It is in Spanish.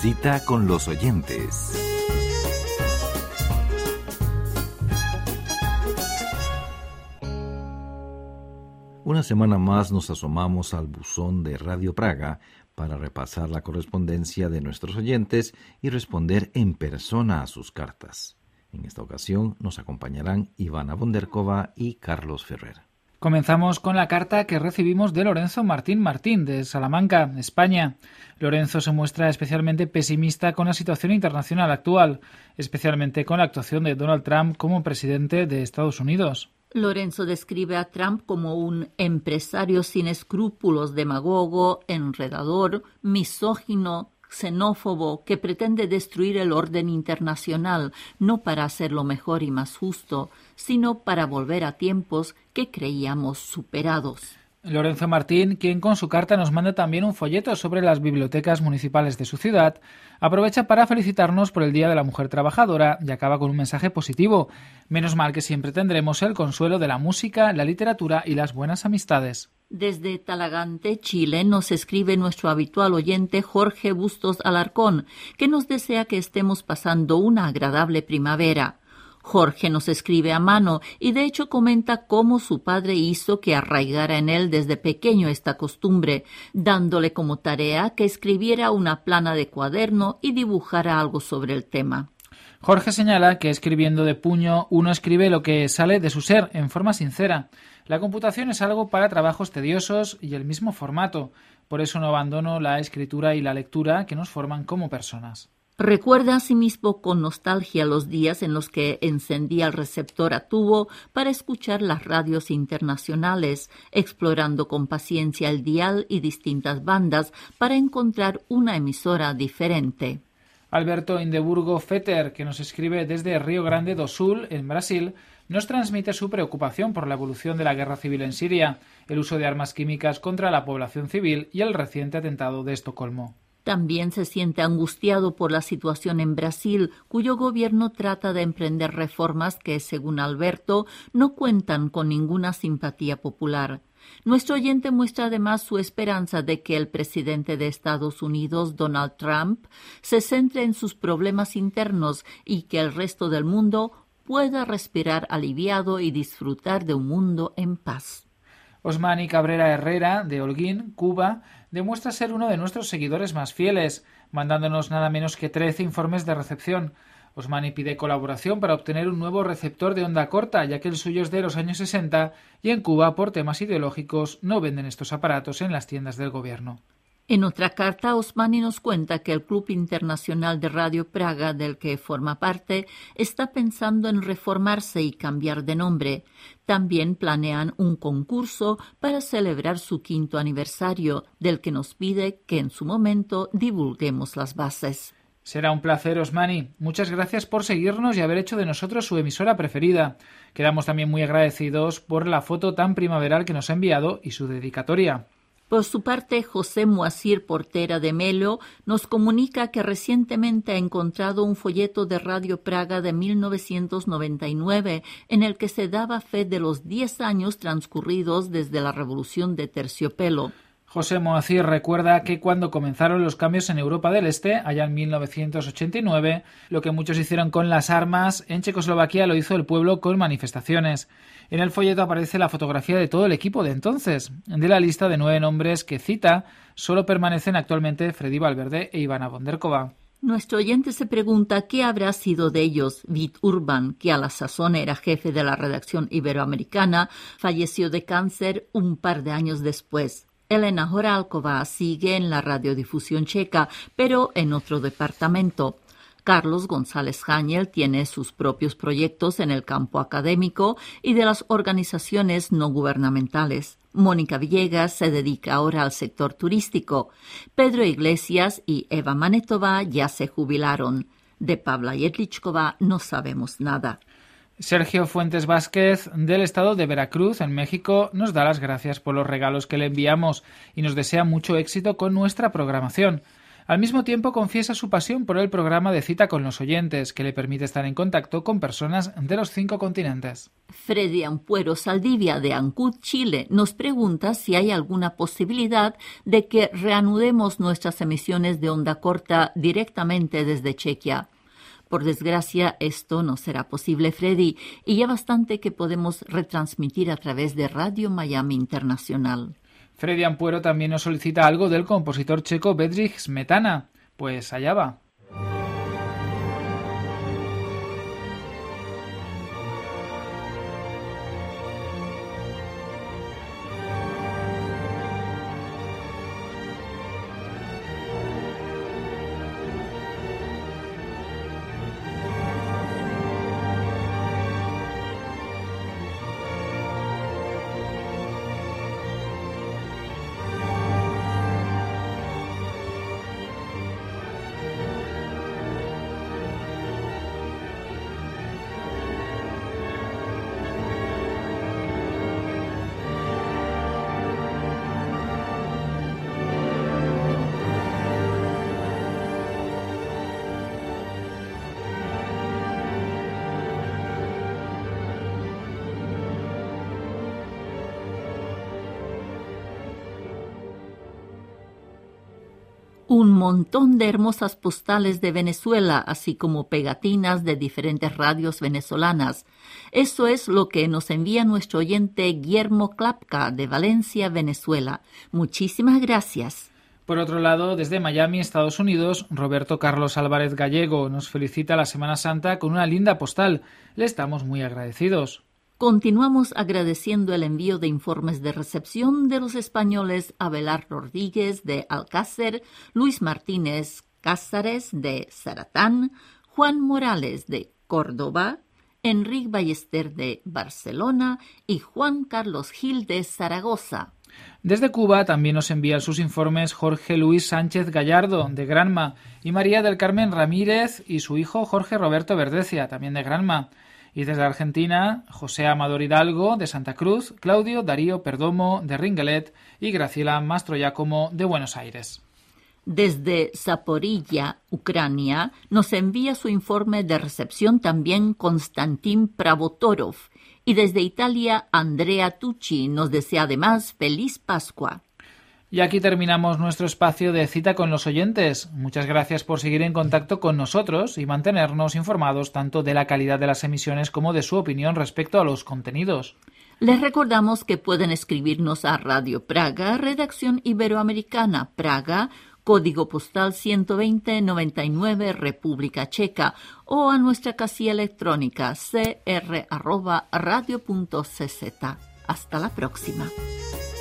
Cita con los oyentes. Una semana más nos asomamos al buzón de Radio Praga para repasar la correspondencia de nuestros oyentes y responder en persona a sus cartas. En esta ocasión nos acompañarán Ivana Bonderkova y Carlos Ferrer. Comenzamos con la carta que recibimos de Lorenzo Martín Martín, de Salamanca, España. Lorenzo se muestra especialmente pesimista con la situación internacional actual, especialmente con la actuación de Donald Trump como presidente de Estados Unidos. Lorenzo describe a Trump como un empresario sin escrúpulos, demagogo, enredador, misógino, xenófobo, que pretende destruir el orden internacional, no para hacerlo mejor y más justo, sino para volver a tiempos que creíamos superados. Lorenzo Martín, quien con su carta nos manda también un folleto sobre las bibliotecas municipales de su ciudad, aprovecha para felicitarnos por el Día de la Mujer Trabajadora y acaba con un mensaje positivo. Menos mal que siempre tendremos el consuelo de la música, la literatura y las buenas amistades. Desde Talagante, Chile, nos escribe nuestro habitual oyente Jorge Bustos Alarcón, que nos desea que estemos pasando una agradable primavera. Jorge nos escribe a mano y de hecho comenta cómo su padre hizo que arraigara en él desde pequeño esta costumbre, dándole como tarea que escribiera una plana de cuaderno y dibujara algo sobre el tema. Jorge señala que escribiendo de puño uno escribe lo que sale de su ser en forma sincera. La computación es algo para trabajos tediosos y el mismo formato. Por eso no abandono la escritura y la lectura que nos forman como personas. Recuerda asimismo con nostalgia los días en los que encendía el receptor a tubo para escuchar las radios internacionales, explorando con paciencia el dial y distintas bandas para encontrar una emisora diferente. Alberto Indeburgo Fetter, que nos escribe desde Río Grande do Sul, en Brasil, nos transmite su preocupación por la evolución de la guerra civil en Siria, el uso de armas químicas contra la población civil y el reciente atentado de Estocolmo. También se siente angustiado por la situación en Brasil, cuyo gobierno trata de emprender reformas que, según Alberto, no cuentan con ninguna simpatía popular. Nuestro oyente muestra además su esperanza de que el presidente de Estados Unidos, Donald Trump, se centre en sus problemas internos y que el resto del mundo pueda respirar aliviado y disfrutar de un mundo en paz. Osmani Cabrera Herrera, de Holguín, Cuba, demuestra ser uno de nuestros seguidores más fieles, mandándonos nada menos que 13 informes de recepción. Osmani pide colaboración para obtener un nuevo receptor de onda corta, ya que el suyo es de los años 60 y en Cuba, por temas ideológicos, no venden estos aparatos en las tiendas del gobierno. En otra carta, Osmani nos cuenta que el Club Internacional de Radio Praga, del que forma parte, está pensando en reformarse y cambiar de nombre. También planean un concurso para celebrar su 5º aniversario, del que nos pide que en su momento divulguemos las bases. Será un placer, Osmani. Muchas gracias por seguirnos y haber hecho de nosotros su emisora preferida. Quedamos también muy agradecidos por la foto tan primaveral que nos ha enviado y su dedicatoria. Por su parte, José Moacir Portera de Melo nos comunica que recientemente ha encontrado un folleto de Radio Praga de 1999 en el que se daba fe de los 10 años transcurridos desde la Revolución de Terciopelo. José Moacir recuerda que cuando comenzaron los cambios en Europa del Este, allá en 1989, lo que muchos hicieron con las armas, en Checoslovaquia lo hizo el pueblo con manifestaciones. En el folleto aparece la fotografía de todo el equipo de entonces. De la lista de 9 nombres que cita, solo permanecen actualmente Freddy Valverde e Ivana Bonderkova. Nuestro oyente se pregunta qué habrá sido de ellos. Vít Urban, que a la sazón era jefe de la redacción iberoamericana, falleció de cáncer un par de años después. Elena Horálková sigue en la radiodifusión checa, pero en otro departamento. Carlos González Haniel tiene sus propios proyectos en el campo académico y de las organizaciones no gubernamentales. Mónica Villegas se dedica ahora al sector turístico. Pedro Iglesias y Eva Manetova ya se jubilaron. De Pavla Yetlichkova no sabemos nada. Sergio Fuentes Vázquez, del estado de Veracruz, en México, nos da las gracias por los regalos que le enviamos y nos desea mucho éxito con nuestra programación. Al mismo tiempo confiesa su pasión por el programa de Cita con los oyentes, que le permite estar en contacto con personas de los 5 continentes. Freddy Ampuero Saldivia de Ancud, Chile, nos pregunta si hay alguna posibilidad de que reanudemos nuestras emisiones de onda corta directamente desde Chequia. Por desgracia, esto no será posible, Freddy, y ya bastante que podemos retransmitir a través de Radio Miami Internacional. Freddy Ampuero también nos solicita algo del compositor checo Bedřich Smetana. Pues allá va. Un montón de hermosas postales de Venezuela, así como pegatinas de diferentes radios venezolanas. Eso es lo que nos envía nuestro oyente Guillermo Klapka de Valencia, Venezuela. Muchísimas gracias. Por otro lado, desde Miami, Estados Unidos, Roberto Carlos Álvarez Gallego nos felicita la Semana Santa con una linda postal. Le estamos muy agradecidos. Continuamos agradeciendo el envío de informes de recepción de los españoles Abelar Rodríguez de Alcácer, Luis Martínez Cázares de Zaratán, Juan Morales de Córdoba, Enrique Ballester de Barcelona y Juan Carlos Gil de Zaragoza. Desde Cuba también nos envían sus informes Jorge Luis Sánchez Gallardo, de Granma, y María del Carmen Ramírez y su hijo Jorge Roberto Verdecia, también de Granma. Y desde Argentina, José Amador Hidalgo, de Santa Cruz, Claudio Darío Perdomo, de Ringelet, y Graciela Mastroiacomo, de Buenos Aires. Desde Zaporilla, Ucrania, nos envía su informe de recepción también Konstantin Pravotorov. Y desde Italia, Andrea Tucci nos desea además feliz Pascua. Y aquí terminamos nuestro espacio de Cita con los oyentes. Muchas gracias por seguir en contacto con nosotros y mantenernos informados tanto de la calidad de las emisiones como de su opinión respecto a los contenidos. Les recordamos que pueden escribirnos a Radio Praga, Redacción Iberoamericana, Praga, Código Postal 12099, República Checa, o a nuestra casilla electrónica cr@radio.cz. Hasta la próxima.